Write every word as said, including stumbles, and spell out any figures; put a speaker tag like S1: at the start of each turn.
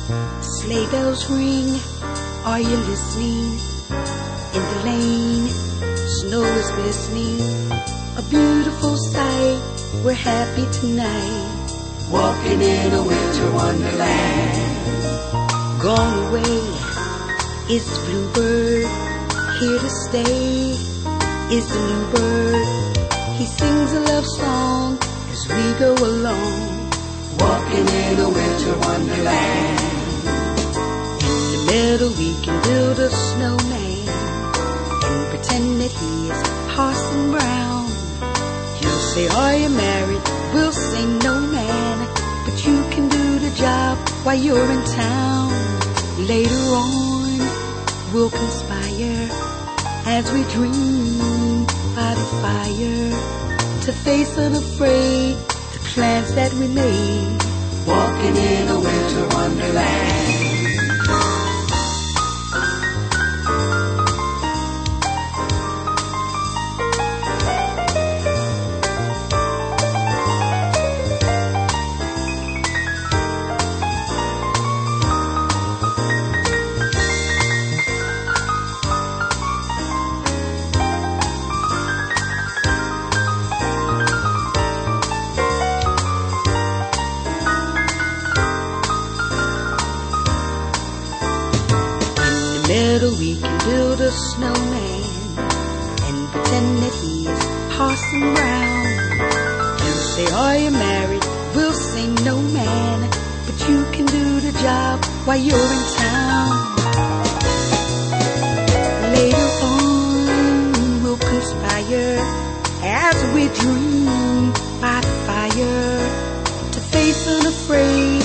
S1: Sleigh bells ring, are you listening? In the lane, snow is glistening. A beautiful sight, we're happy tonight.
S2: Walking in a winter wonderland.
S1: Gone away is the bluebird. Here to stay is the new bird. He sings a love song as we go along.
S2: Walking in a winter wonderland.
S1: In the meadow we can build a snowman and pretend that he is Parson Brown. He'll say, are you married? We'll say, no man, but you can do the job while you're in town. Later on we'll conspire as we dream by the fire to face unafraid the plans that we made.
S2: Walking in a winter wonderland.
S1: Meadow we can build a snowman and pretend that he is Parson Brown. He'll say, are you married? We'll say, no man, but you can do the job while you're in town. Later on we'll conspire as we dream by the fire to face unafraid